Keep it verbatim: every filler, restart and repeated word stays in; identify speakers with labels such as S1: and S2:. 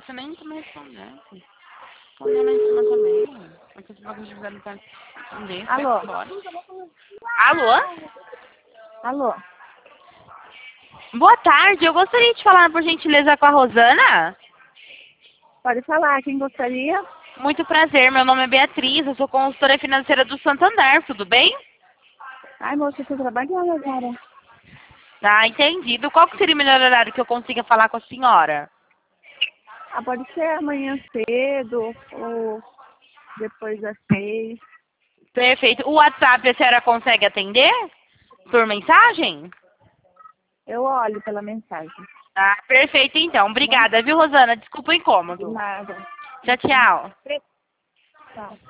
S1: você nem tá me respondendo. Respondendo lá em cima também. É que esse bagulho de não tá respondendo.
S2: Alô?
S1: Alô?
S2: Alô?
S1: Boa tarde, eu gostaria de falar, por gentileza, com a Rosana.
S2: Pode falar, quem gostaria?
S1: Muito prazer, meu nome é Beatriz, eu sou consultora financeira do Santander, tudo bem?
S2: Ai, moça, eu tô trabalhando agora.
S1: Tá, entendido. Qual que seria o melhor horário que eu consiga falar com a senhora?
S2: Ah, pode ser amanhã cedo ou depois das seis.
S1: Perfeito. O WhatsApp a senhora consegue atender? Por mensagem?
S2: Eu olho pela mensagem.
S1: Ah, perfeito então.
S2: Tá bom?
S1: Obrigada, viu, Rosana? Desculpa o
S2: De
S1: incômodo.
S2: nada.
S1: Tchau, tchau.
S2: Tchau.